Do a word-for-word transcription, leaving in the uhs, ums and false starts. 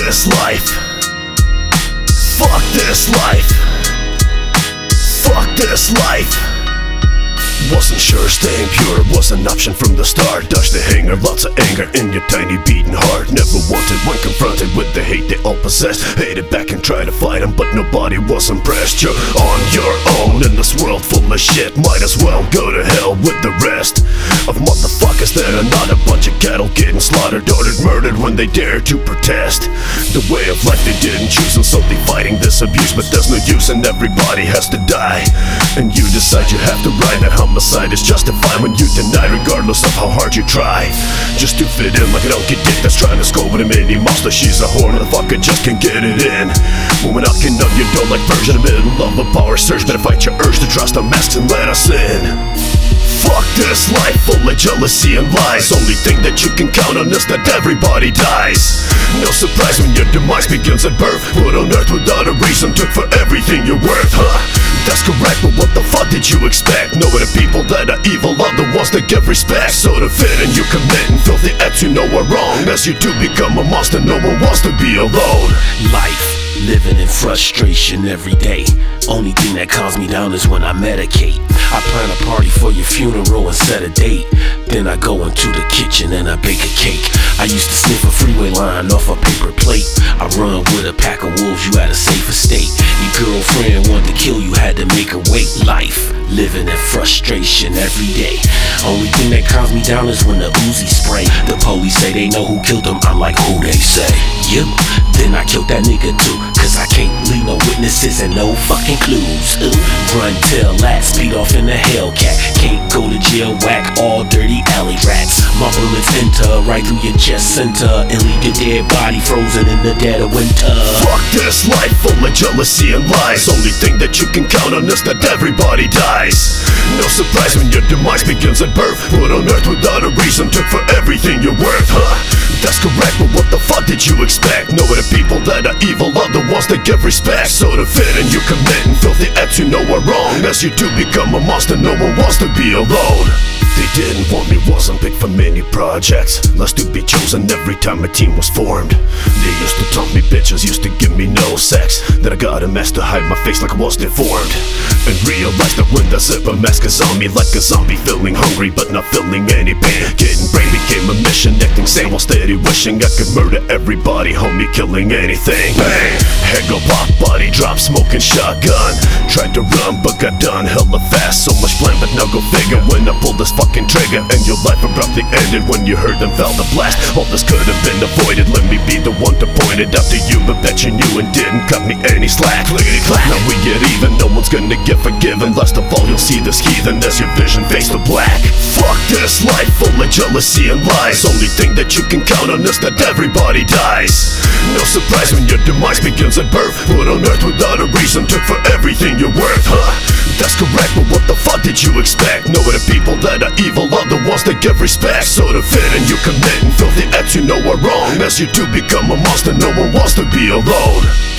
this life. Fuck this life. Fuck this life. Wasn't sure staying pure was an option from the start. Dodged the hanger, lots of anger in your tiny beating heart. Never wanted when confronted with the hate they all possess. Hated back and tried to fight them, but nobody was impressed. You're on your own in this world full of shit. Might as well go to hell with the rest of motherfuckers that are not a bunch of cattle getting slaughtered, ordered, murdered when they dare to protest the way of life they didn't choose, and so they fighting this abuse. But there's no use and everybody has to die, and you decide you have to ride. That homicide is justified when you deny, regardless of how hard you try, just to fit in like an donkey dick that's trying to score with a mini monster. She's a whore, motherfucker just can't get it in. When we're knocking on your door like birds in the middle of a power surge, better fight your urge to trust our masks and let us in. Fuck this life full of jealousy and lies. Only thing that you can count on is that everybody dies. No surprise when your demise begins at birth. Put on earth without a reason, took for everything you're worth, huh? That's correct, but what the fuck did you expect? No, the people that are evil are the ones that give respect. So to fit and you commit and filthy acts you know are wrong. As you do become a monster, no one wants to be alone. Life, living in frustration every day. Only thing that calms me down is when I medicate. I plan a party for your funeral and set a date. Then I go into the kitchen and I bake a cake. I used to sniff a freeway line off a paper plate. I run with a pack of wolves, you had a safe estate. Your girlfriend wanted to kill you, had to make her wait. Life, living in frustration every day. Only thing that calms me down is when the Uzi spray. The police say they know who killed him, I'm like, who they say? You. Then I killed that nigga too, cause I can't leave no witnesses and no fucking clues. Ooh. Run till last, speed off in the Hellcat. Can't go to jail, whack all dirty alley rats. My bullets enter right through your chest center and leave your dead body frozen in the dead of winter. Fuck this life full of jealousy and lies. Only thing that you can count on is that everybody dies. No surprise when your demise begins at birth. Put on earth without a reason, took for everything you're worth, huh? That's correct, but what the fuck did you expect? No, the people that are evil are the ones that give respect. So to fit and you commit and filthy acts you know are wrong. As you do become a monster, no one wants to be alone. They didn't want me, wasn't picked for many projects. Less to be chosen every time a team was formed. They used to taunt me, bitches used to give me no sex. That I got a mask to hide my face like I was deformed. And realized that when the zipper mask is on me, like a zombie feeling hungry but not feeling any pain. Getting brain became a mission, acting sane while steady wishing I could murder everybody, homie, killing anything. Bang! Head go pop, body drop, smoking shotgun. Tried to run but got done hella fast. So much plan but now go figure when I pulled this fucking trigger. And your life abruptly ended when you heard them felt the blast. All this could have been avoided, let me be the one to point it out to you. But bet you knew and didn't cut me any slack. Clickety clack, now we get even, no one's gonna get forgiven. Last of all you'll see this heathen as your vision fades to black. Fuck this life full of jealousy and lies. Only thing that you can count on is that everybody dies. No surprise when your demise begins at birth. Put on earth without a reason, took for everything you're worth, huh? That's correct, but what the fuck did you expect? No, the people that are evil are the ones that give respect. So to fit and you commit and filthy acts you know are wrong. As you do become a monster, no one wants to be alone.